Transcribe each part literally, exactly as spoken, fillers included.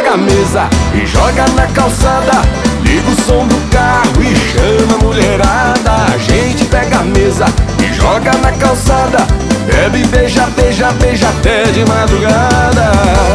pega a mesa e joga na calçada, liga o som do carro e chama a mulherada. A gente pega a mesa e joga na calçada, bebe, beija, beija, beija até de madrugada.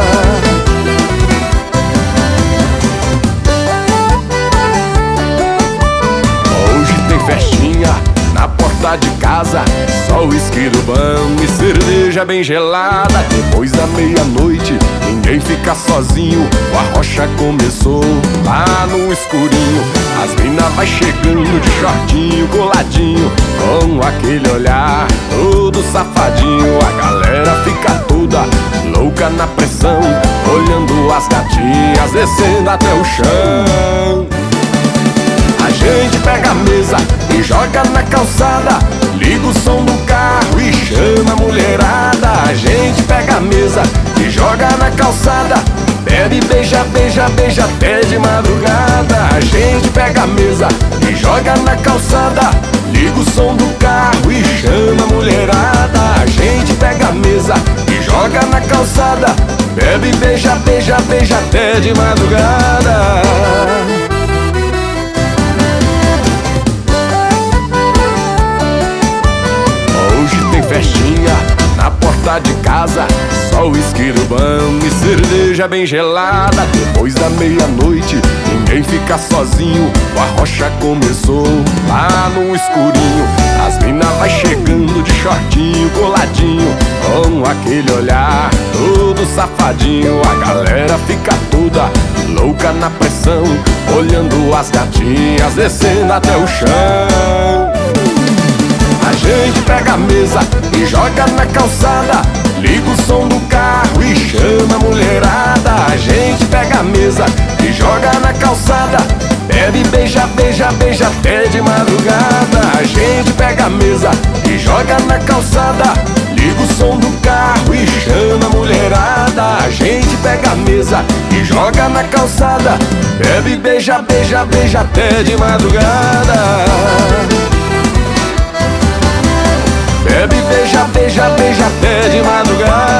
Hoje tem festinha na porta de casa, só uísque do bom e cerveja bem gelada. Depois da meia-noite ninguém fica sozinho, o arrocha começou lá no escurinho. As mina vai chegando de shortinho, coladinho, com aquele olhar todo safadinho. A galera fica toda louca na pressão, olhando as gatinhas descendo até o chão. A gente pega a mesa e joga na calçada, liga o som do carro e chama a mulherada. A gente pega a mesa e joga na calçada, bebe, beija, beija, beija até de madrugada. A gente pega a mesa e joga na calçada, liga o som do carro e chama a mulherada. A gente pega a mesa e joga na calçada, bebe, beija, beija, beija até de madrugada. Festinha na porta de casa, só uísque do bom e cerveja bem gelada. Depois da meia-noite ninguém fica sozinho, o arrocha começou lá no escurinho. As mina vai chegando de shortinho, coladinho, com aquele olhar todo safadinho. A galera fica toda louca na pressão, olhando as gatinhas descendo até o chão. A gente pega a mesa e joga na calçada, liga o som do carro e chama a mulherada. A gente pega a mesa e joga na calçada, bebe, beija, beija, beija até de madrugada. A gente pega a mesa e joga na calçada, liga o som do carro e chama a mulherada. A gente pega a mesa e joga na calçada, bebe, beija, beija, beija até de madrugada. Bebe, beija, beija, beija até de madrugada.